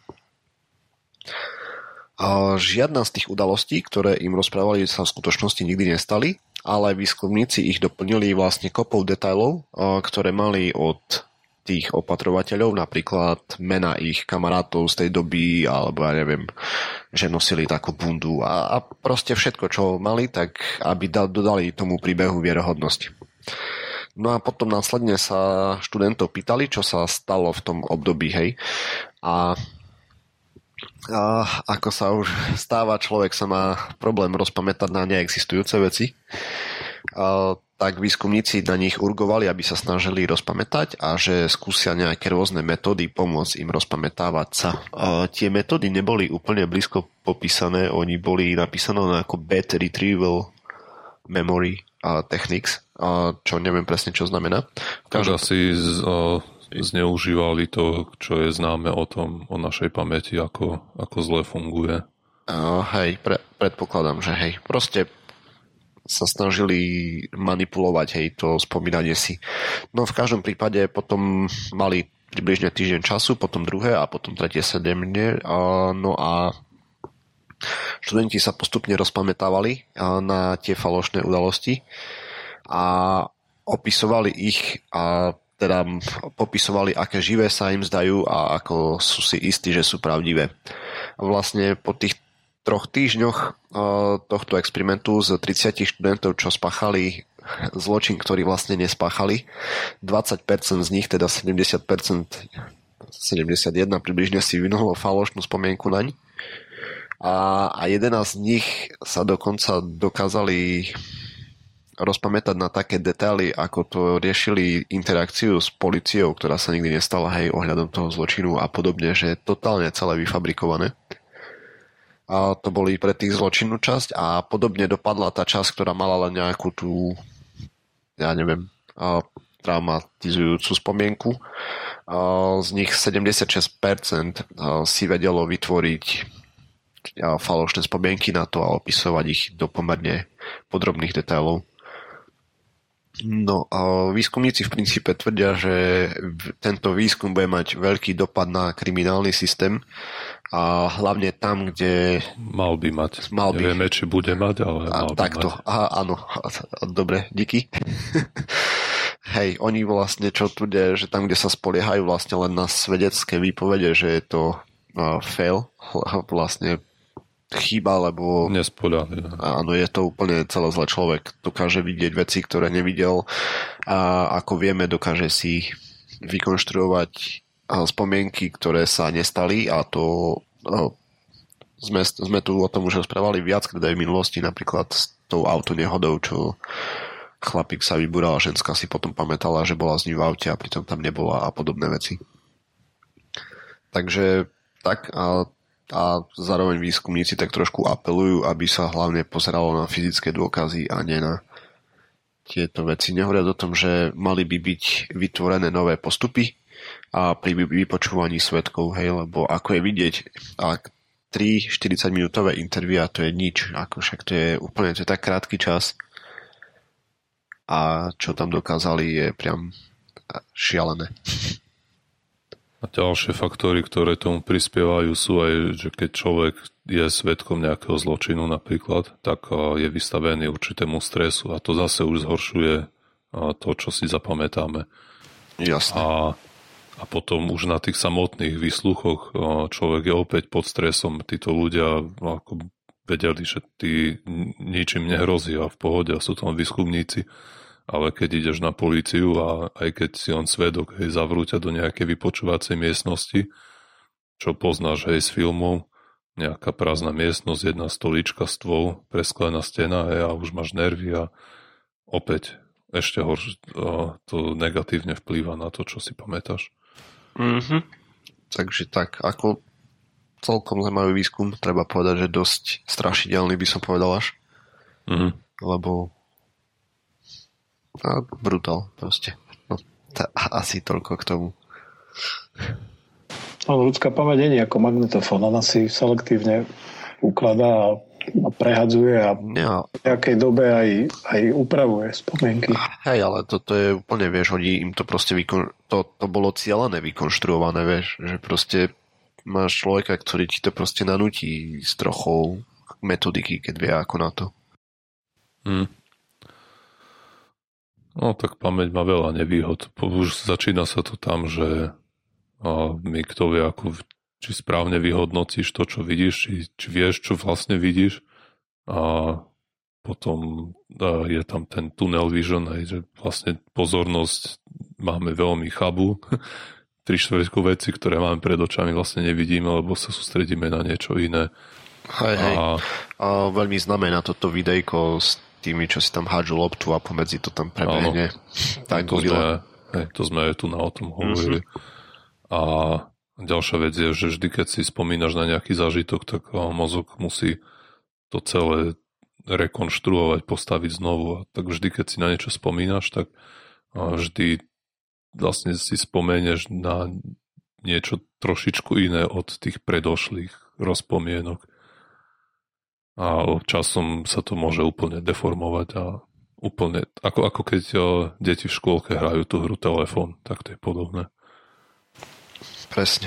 S2: A žiadna z tých udalostí, ktoré im rozprávali, sa v skutočnosti nikdy nestali, ale výskumníci ich doplnili vlastne kopou detailov, a, ktoré mali od tých opatrovateľov, napríklad mena ich kamarátov z tej doby, alebo ja neviem, že nosili takú bundu a, a proste všetko, čo mali, tak aby da, dodali tomu príbehu vierohodnosť. No a potom následne sa študentov pýtali, čo sa stalo v tom období, hej. A, a ako sa už stáva, človek sa má problém rozpamätať na neexistujúce veci. A, tak výskumníci na nich urgovali, aby sa snažili rozpamätať a že skúsia nejaké rôzne metódy pomôcť im rozpamätávať sa. A tie metódy neboli úplne blízko popísané, oni boli napísané ako Bad Retrieval Memory Techniques, a čo neviem presne, čo znamená.
S1: Takže asi z, uh, zneužívali to, čo je známe o tom, o našej pamäti, ako, ako zle funguje.
S2: Uh, hej, pre, predpokladám, že hej. Proste sa snažili manipulovať, hej, to spomínanie si. No v každom prípade potom mali približne týždeň času, potom druhé a potom tretie sedem dní. No a študenti sa postupne rozpamätávali na tie falošné udalosti a opisovali ich a teda popisovali, aké živé sa im zdajú a ako sú si istí, že sú pravdivé. Vlastne po tých troch týždňoch tohto experimentu z tridsať študentov, čo spáchali zločin, ktorý vlastne nespáchali, dvadsať percent z nich, teda sedemdesiat percent, sedemdesiatjeden približne si vynulo falošnú spomienku naň. A, a jedenásť z nich sa dokonca dokázali rozpamätať na také detaily, ako to riešili interakciu s políciou, ktorá sa nikdy nestala, hej, ohľadom toho zločinu a podobne, že je totálne celé vyfabrikované. A to boli pre tých zločinnú časť a podobne dopadla tá časť, ktorá mala len nejakú tú, ja neviem, traumatizujúcu spomienku. Z nich sedemdesiatšesť percent si vedelo vytvoriť falošné spomienky na to a opisovať ich do pomerne podrobných detailov. No a výskumníci v princípe tvrdia, že tento výskum bude mať veľký dopad na kriminálny systém a hlavne tam, kde...
S1: Mal by mať.
S2: Mal by.
S1: Nevieme, či bude mať, ale
S2: a,
S1: mal by
S2: takto.
S1: mať.
S2: Aha, áno. Dobre, díky. Hej, oni vlastne čo tvrdia, že tam, kde sa spoliehajú vlastne len na svedecké výpovede, že je to uh, fail, vlastne chyba, lebo
S1: nespoľahlivý.
S2: Áno, je to úplne celé zle. Človek dokáže vidieť veci, ktoré nevidel a ako vieme, dokáže si vykonštruovať spomienky, ktoré sa nestali a to no, sme, sme tu o tom už rozprávali viackrát aj v minulosti, napríklad s tou autonehodou, čo chlapík sa vybúral a ženská si potom pamätala, že bola s ním v aute a pritom tam nebola a podobné veci. Takže tak a a zároveň výskumníci tak trošku apelujú, aby sa hlavne pozeralo na fyzické dôkazy a nie na tieto veci. Nehovoriac o tom, že mali by byť vytvorené nové postupy a pri vypočúvaní svedkov, hej, lebo ako je vidieť, ak tri štyridsať minútové intervia, to je nič, ako však to je úplne, to je tak krátky čas a čo tam dokázali je priam šialené.
S1: A ďalšie faktory, ktoré tomu prispievajú, sú aj, že keď človek je svedkom nejakého zločinu napríklad, tak je vystavený určitému stresu a to zase už zhoršuje to, čo si zapamätáme.
S2: Jasne.
S1: A, a potom už na tých samotných výsluchoch človek je opäť pod stresom. Títo ľudia ako vedeli, že tí ničím nehrozí a v pohode a sú tam výskumníci. Ale keď ideš na políciu a aj keď si on svedok, hej, zavrú ťa do nejakej vypočúvacej miestnosti, čo poznáš, hej, z filmov, nejaká prázdna miestnosť, jedna stolička, stôl, presklená stena, hej, a už máš nervy a opäť ešte horšie to negatívne vplýva na to, čo si pamätáš.
S2: Mm-hmm. Takže tak, ako celkom zaujímavý výskum, treba povedať, že dosť strašidelný by som povedal až. Mm-hmm. Lebo a brutál proste. No, tá, asi toľko k tomu.
S3: No, ľudská pamäť nie je ako magnetofón. Ona si selektívne ukladá a prehadzuje a ja. v nejakej dobe aj, aj upravuje spomienky.
S2: Hej, ale toto je úplne, vieš, oni im to proste vykon... to, to bolo cieľané vykonštruované, vieš, že proste máš človeka, ktorý ti to proste nanúti s trochou metodiky, keď vie ako na to.
S1: Hmm. No tak pamäť má veľa nevýhod. Už začína sa to tam, že my kto vie, ako, či správne vyhodnocíš to, čo vidíš, či, či vieš, čo vlastne vidíš. A potom je tam ten tunnel vision, že vlastne pozornosť máme veľmi chabú. Tri štvrťku veci, ktoré máme pred očami, vlastne nevidíme, lebo sa sústredíme na niečo iné.
S2: Hej, hej. A... A veľmi známe na toto videjko s tými, čo si tam hádžu loptu a pomedzi to tam prebehne. Tak
S1: to, sme, hej, to sme aj tu na o tom hovorili. Mm-hmm. A ďalšia vec je, že vždy, keď si spomínaš na nejaký zážitok, tak mozog musí to celé rekonštruovať, postaviť znovu. A tak vždy, keď si na niečo spomínaš, tak vždy vlastne si spomenieš na niečo trošičku iné od tých predošlých rozpomienok. A časom sa to môže úplne deformovať a úplne, ako, ako keď o, deti v škôlke hrajú tú hru telefón, tak to je podobné.
S2: Presne.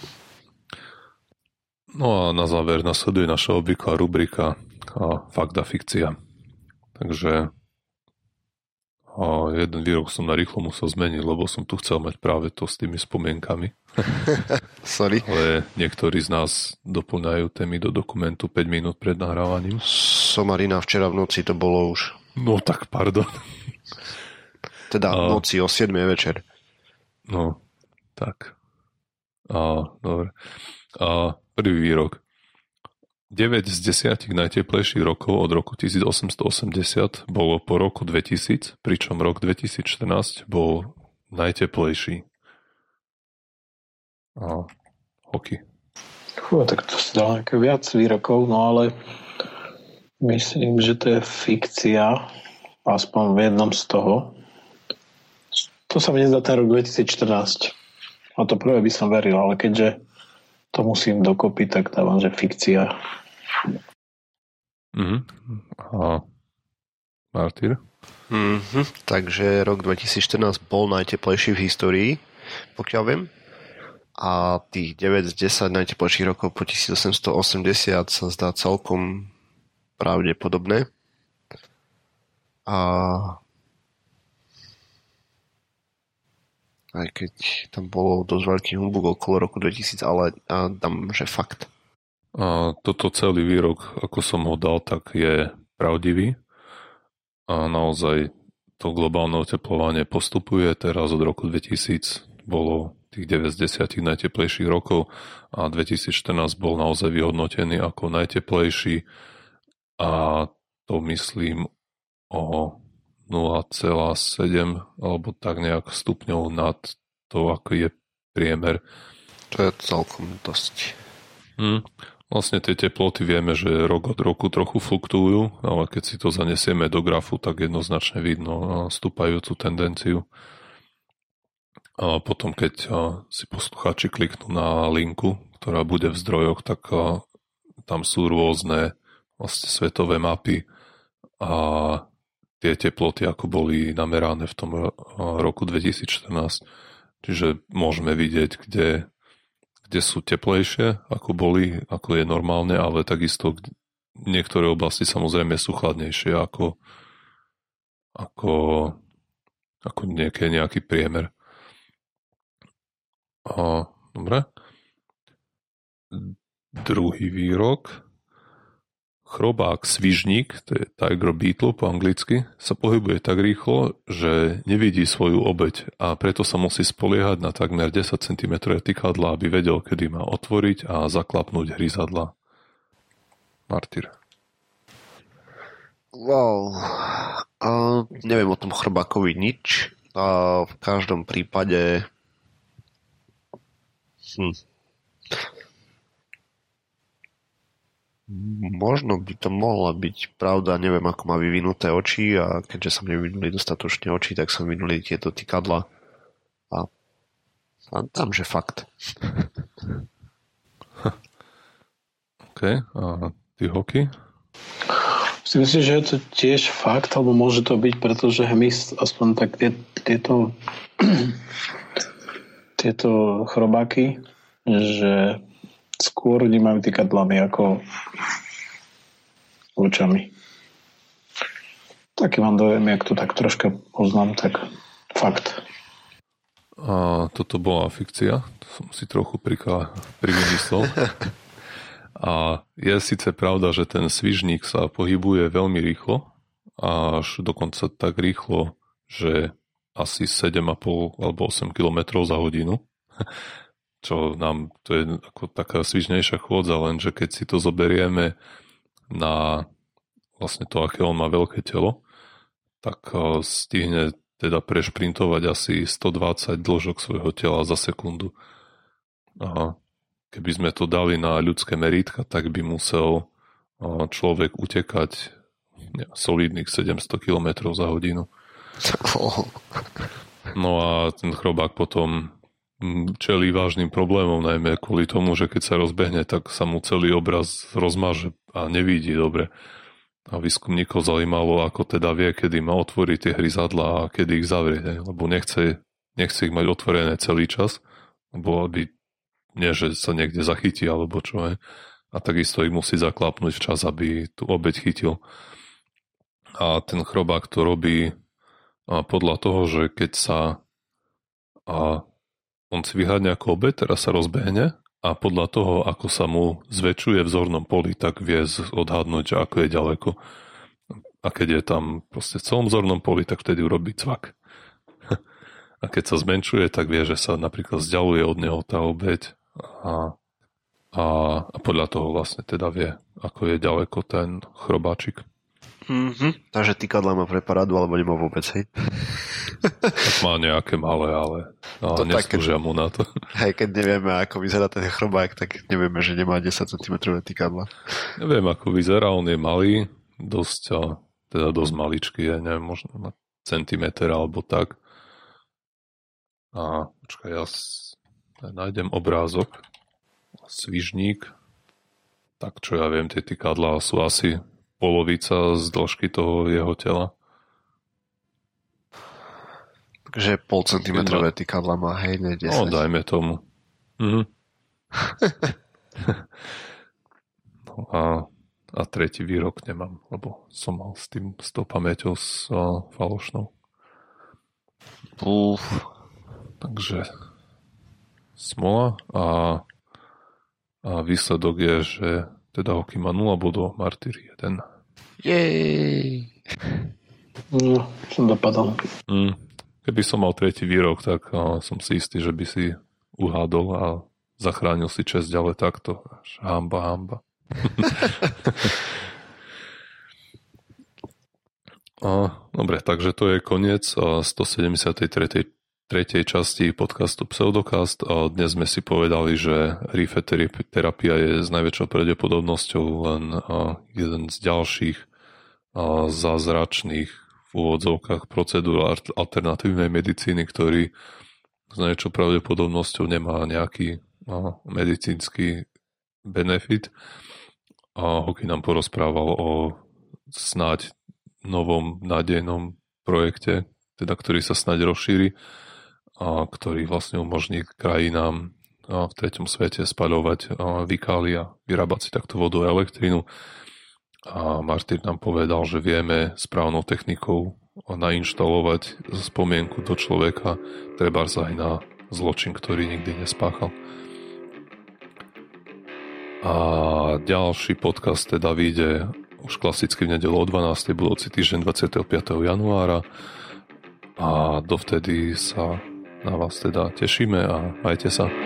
S1: No a na záver nasleduje naša obvyklá rubrika a fakt a fikcia. Takže a jeden výrok som na rýchlo musel zmeniť, lebo som tu chcel mať práve to s tými spomienkami.
S2: Sorry.
S1: Ale niektorí z nás doplňajú témy do dokumentu päť minút pred nahrávaním.
S2: Somarina, včera v noci to bolo už.
S1: No tak, pardon.
S2: Teda v noci o siedmej večer.
S1: No, tak. A, dobre. A prvý výrok. deväť z desiatich najteplejších rokov od roku tisícosemstoosemdesiat bolo po roku dvetisíc, pričom rok dvetisícštrnásť bol najteplejší. A hokej.
S3: Fú, tak to si dal nejaké viac výrokov, no ale myslím, že to je fikcia, aspoň v jednom z toho. To sa mi nezdá ten rok dvetisícštrnásť. A to prvé by som veril, ale keďže to musím dokopy, tak dávam, že fikcia.
S1: Mhm. A Martyr?
S2: Mm-hmm. Takže rok dvetisícštrnásť bol najteplejší v histórii, pokiaľ viem. A tých deväť z desať najteplejších rokov po tisícosemstoosemdesiat sa zdá celkom pravdepodobné. A aj keď tam bolo dosť veľký humbug okolo roku dvetisíc, ale a dám, že fakt.
S1: A toto celý výrok, ako som ho dal, tak je pravdivý. A naozaj to globálne oteplovanie postupuje. Teraz od roku dvetisíc bolo tých deväť z desať najteplejších rokov a dvetisícštrnásť bol naozaj vyhodnotený ako najteplejší a to myslím o nula celá sedem alebo tak nejak stupňov nad to, ako je priemer.
S2: To je celkom dosť.
S1: Hm. Vlastne tie teploty vieme, že rok od roku trochu fluktujú, ale keď si to zanesieme do grafu, tak jednoznačne vidno stúpajúcu tendenciu. A potom, keď si poslucháči kliknú na linku, ktorá bude v zdrojoch, tak tam sú rôzne vlastne svetové mapy a tie teploty, ako boli namerané v tom roku dvetisícštrnásť. Čiže môžeme vidieť, kde kde sú teplejšie, ako boli, ako je normálne, ale takisto niektoré oblasti samozrejme sú chladnejšie ako, ako, ako nejaký, nejaký priemer. A, dobre. Druhý výrok. Chrobák svižník, to je Tiger Beetle po anglicky, sa pohybuje tak rýchlo, že nevidí svoju obeť a preto sa musí spoliehať na takmer desať centimetrov tykadla, aby vedel, kedy má otvoriť a zaklapnúť hryzadla. Martyr.
S2: Wow. A neviem o tom chrobákovi nič. A v každom prípade hm. Možno by to mohla byť pravda, neviem, ako má vyvinuté oči a keďže sa mi vyvinuli dostatočne oči, tak som vyvinuli tieto tykadla a, a tam, že fakt.
S1: OK, a ty hoky?
S3: Si myslíš, že je to tiež fakt, alebo môže to byť, pretože my aspoň tak tie, tieto tieto chrobáky, že skôr vnímajú tykadlami ako očami. Taký mám dojem, jak to tak troška poznám, tak fakt.
S1: A toto bola fikcia, to som si trochu privymyslel. A je síce pravda, že ten svižník sa pohybuje veľmi rýchlo, až dokonca tak rýchlo, že asi sedem a pol alebo osem kilometrov za hodinu. Čo nám, to je ako taká svižnejšia chôdza, lenže keď si to zoberieme na vlastne to, aké on má veľké telo, tak stihne teda prešprintovať asi stodvadsať dĺžok svojho tela za sekundu. A keby sme to dali na ľudské merítka, tak by musel človek utekať solidných sedemsto kilometrov za hodinu. No a ten chrobák potom čelí vážnym problémom, najmä kvôli tomu, že keď sa rozbehne, tak sa mu celý obraz rozmaže a nevidí dobre. A výskumníkov zaujímalo, ako teda vie, kedy má otvoriť tie hryzadlá a kedy ich zavrieť, lebo nechce, nechce ich mať otvorené celý čas, lebo aby nie, že sa niekde zachytí, alebo čo je. A takisto ich musí zaklapnúť včas, aby tú obeť chytil. A ten chrobák to robí podľa toho, že keď sa a on si vyhľadne ako obeť, teraz sa rozbehne a podľa toho, ako sa mu zväčšuje v zornom poli, tak vie odhadnúť, že ako je ďaleko. A keď je tam proste v celom zornom poli, tak vtedy urobí cvak. A keď sa zmenšuje, tak vie, že sa napríklad vzdialuje od neho tá obeť a, a, a podľa toho vlastne teda vie, ako je ďaleko ten chrobáčik.
S2: Mm-hmm. Takže tykadla má preparádu, alebo nemá vôbec, hej?
S1: Tak má nejaké malé, ale no, neslúžia mu na to.
S2: Hej, keď nevieme, ako vyzerá ten chrobák, tak nevieme, že nemá desať centimetrov tykadla.
S1: Neviem, ako vyzerá, on je malý, dosť, teda dosť maličký, ja neviem, možno na centimeter alebo tak. A počkaj, ja nájdem obrázok. Svižník. Tak čo ja viem, tie tykadlá sú asi polovica z dĺžky toho jeho tela.
S2: Takže pol centimetra vertikádla má, hej, ne desať.
S1: No, dajme tomu. Mhm. No a, a tretí výrok nemám, lebo som mal s tým, s tou pamäťou s uh, falošnou.
S2: Uf.
S1: Takže smola a, a výsledok je, že teda Hockey má nula bodov, Martyr jeden.
S2: Jej!
S3: No, som dopadol.
S1: Mm. Keby som mal tretí výrok, tak uh, som si istý, že by si uhádol a zachránil si česť, ale takto. Až hamba, hamba. a, dobre, takže to je koniec stosedemdesiattri. tretej časti podcastu Pseudokast. A dnes sme si povedali, že Rife terapia je s najväčšou pravdepodobnosťou len uh, jeden z ďalších uh, zázračných v úvodzovkách procedúr alternatívnej medicíny, ktorý s najväčšou pravdepodobnosťou nemá nejaký no, medicínsky benefit. A Hockey nám porozprával o snáď novom nádejnom projekte, teda ktorý sa snáď rozšíri a ktorý vlastne umožní krajinám v treťom svete spaľovať vykály a vyrábať si takto vodu a elektrínu. A Martin nám povedal, že vieme správnou technikou nainštalovať spomienku do človeka, trebárs aj na zločin, ktorý nikdy nespáchal. A ďalší podcast teda vyjde už klasicky v nedeľu o dvanástej budúci týždeň dvadsiateho piateho januára a dovtedy sa na vás teda tešíme a majte sa.